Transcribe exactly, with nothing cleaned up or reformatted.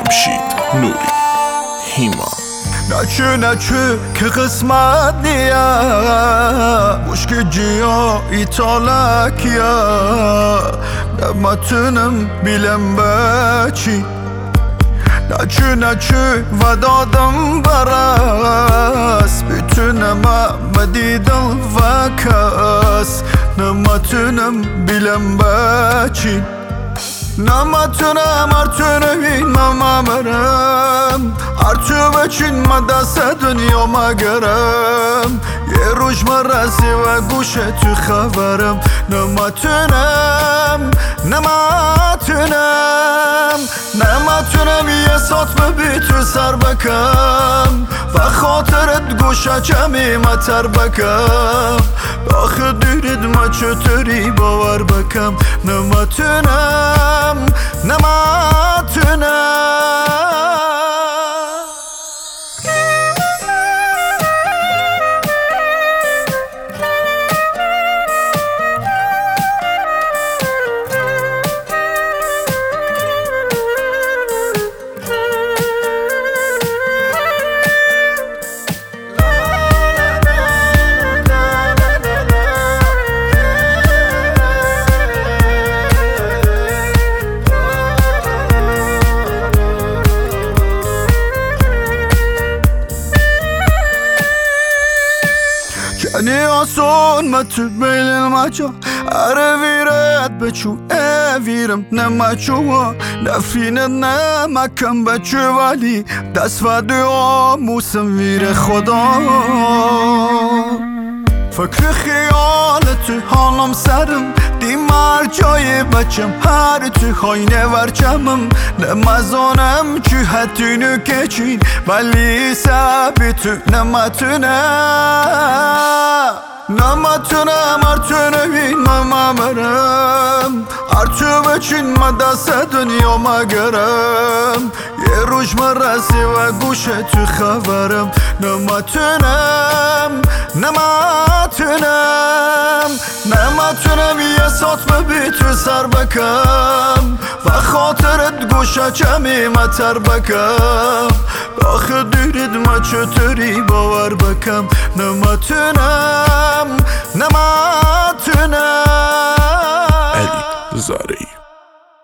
جمشید نوری هیما نچه نچه که قسمت نیا مشک جیا ایتالکیا نمتنم بیلم بچی نچه نچه و دادم برس بتونم مدیدم و کس نمتنم بیلم بچی نمتونم ارتونه این ممرم ارتو بچین ما دست دنیا مگرم یه روش مرسی و گوشه تو خبرم نمتونم نمتونم نمتونم یه ساعت ببی تو سر بکم و خاطرت گوشه کمی متر بکم آخه دیرید ما چطوری باور بکم نمتونم نمتونم کنی آسون ما تو بیل المجا اره ویرت بچو اویرم نمچو نفینت نمکم بچو ولی دست و دعا موسم ویر خدا فکر خیالت تو حالم سرم دیمار جای بچم هر تو خاینه ورچمم نمزانم چو حتینو کچین ولی سبی تو نمتونم نمتونم ارتونه این ممرم ارتو بچین ما دست دنیا مگرم یه روش مرسی و گوشه تو خبرم نمتونم نمتونم نمتونم یه ساعت ببی تو سر بکم و خاطرت گوشه کمی متر بکم آخه دیرید ما چطوری باور بکم نمتونم نمتونم علی زارعی